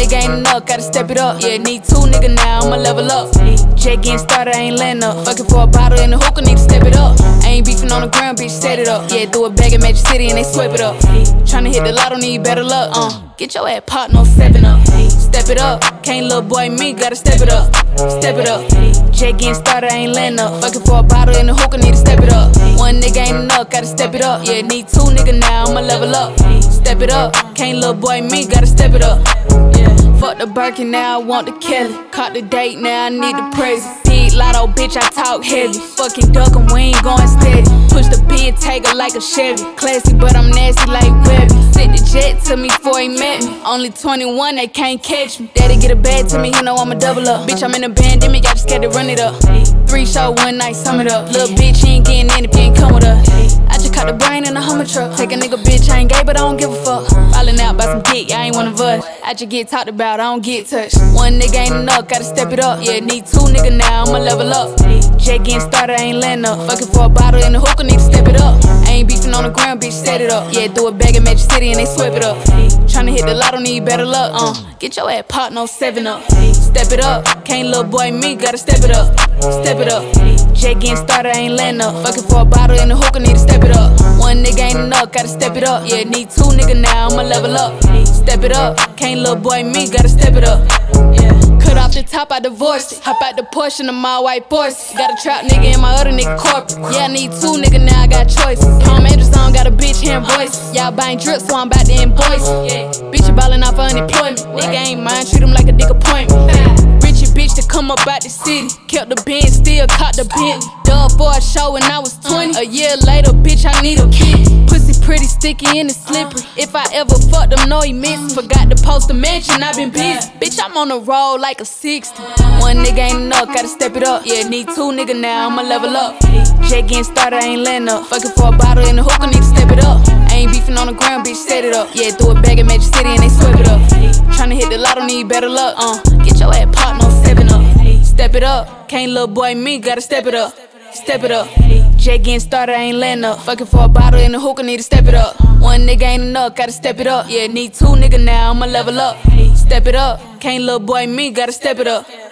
nigga ain't enough, gotta step it up. Yeah, need two nigga now, I'ma level up. Jet getting started, I ain't letting up. Fucking for a bottle in the hookah, need to step it up. I ain't beefing on the ground, bitch, set it up. Yeah, do a bag in Magic City and they swipe it up. Tryna hit the lotto, need better luck. Get your ass popped, no 7-up. Step it up, can't little boy me, gotta step it up. Step it up. Jet getting started, I ain't letting up. Fucking for a bottle in the hookah, need to step it up. One nigga ain't enough, gotta step it up. Yeah, need two nigga now, I'ma level up. Step it up, can't little boy me, gotta step it up. Yeah. Fuck the Birkin, now I want the Kelly. Caught the date, now I need the praise. Big lotto, bitch, I talk heavy. Fucking duckin', we ain't going steady. Push the pin, take her like a Chevy. Classy, but I'm nasty like Webby. Sent the jet to me before he met me. Only 21, they can't catch me. Daddy get a bag to me, he know I'ma double up. Bitch, I'm in a pandemic, I just scared to run it up. 3 show, 1 night, sum it up. Little bitch, he ain't getting in if you ain't come with her. I just caught the brain in a Hummer truck. Take a nigga, bitch, I ain't gay, but I don't give a fuck. Fallin' out by some dick, I ain't one of us. I just get talked about, I don't get touched. One nigga ain't enough, gotta step it up. Yeah, need two nigga now, I'ma level up. Jet getting started, I ain't letting up. Fucking for a bottle in the hookah, need to step it up. I ain't beefing on the ground, bitch, set it up. Yeah, do a bag in Magic City and they swipe it up. Tryna hit the lotto, need better luck. Get your ass popped, no 7-up. Step it up, can't little boy me, gotta step it up. Step it up. Jet getting started, I ain't letting up. Fucking for a bottle in the hookah, need to step it up. One nigga ain't enough, gotta step it up. Yeah, need two nigga now, I'ma level up. Step it up, can't little boy me, gotta step it up. Yeah. Cut off the top, I divorced it. Hop out the Porsche in my white Porsche. Got a trap nigga and my other nigga corporate. Yeah, I need two nigga now, I got choices. Palm Andrews, I don't got a bitch hearing voice. Y'all buying drips, so I'm about to invoice. Yeah, bitch, you ballin' off for unemployment. Nigga ain't mine, treat him like a dick appointment. Richie bitch to come up out the city. Kept the Benz, still caught the Bentley. Dub for a show when I was 20. A year later, bitch, I need a kid. Pussy pretty sticky and it's slippery. If I ever fuck them, no he missed. Forgot to post a mention, I been busy. Bitch, I'm on the road like a 60. One nigga ain't enough, gotta step it up. Yeah, need two nigga now, I'ma level up. Jet getting started, I ain't letting up. Fucking for a bottle in the hookah, need to step it up. I ain't beefing on the ground, bitch, set it up. Yeah, do a bag in Magic City and they swipe it up. Tryna hit the lotto, need better luck. Get your ass popped, no 7-up. Step it up, can't little boy me, gotta step it up. Step it up. Jet getting started, I ain't letting up. Fucking for a bottle in the hookah, need to step it up. One nigga ain't enough, gotta step it up. Yeah, need two nigga now, I'ma level up. Step it up, can't little boy me, gotta step it up.